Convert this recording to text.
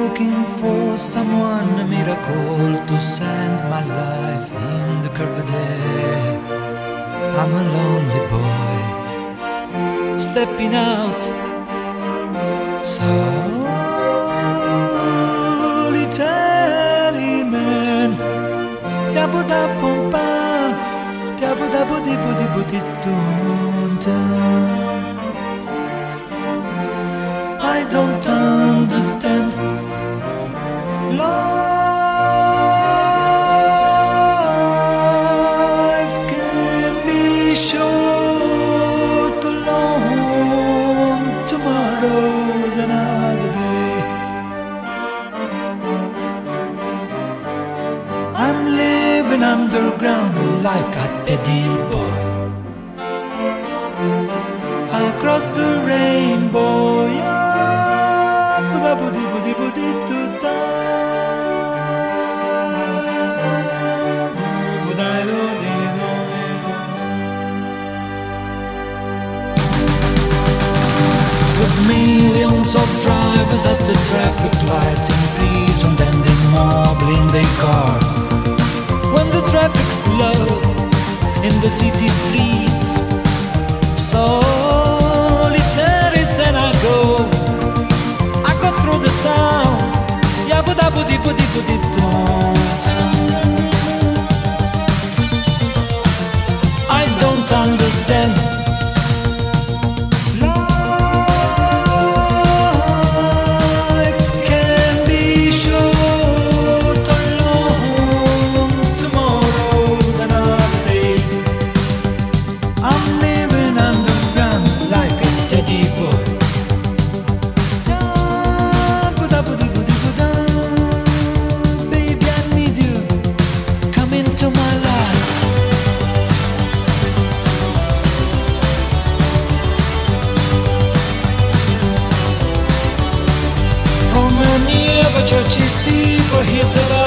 looking for someone, a miracle to send my life in the curved day. I'm a lonely boy, stepping out, solitary man. Yabuda pompa, yabuda budi budi budi tunta. I don't understand life can be short or long. Tomorrow's another day. I'm living underground like a teddy boy across the rainbow. Budi budi budi tuta. With millions of drivers at the traffic lights, imprisoned and immobile in their cars. When the traffic's low in the city streets, solitary then I go through the town. Yabuda budi budi budi don't. I don't understand life can be short or long. Tomorrow's another day. I'm living underground like a teddy boy. Church is steeper, hear the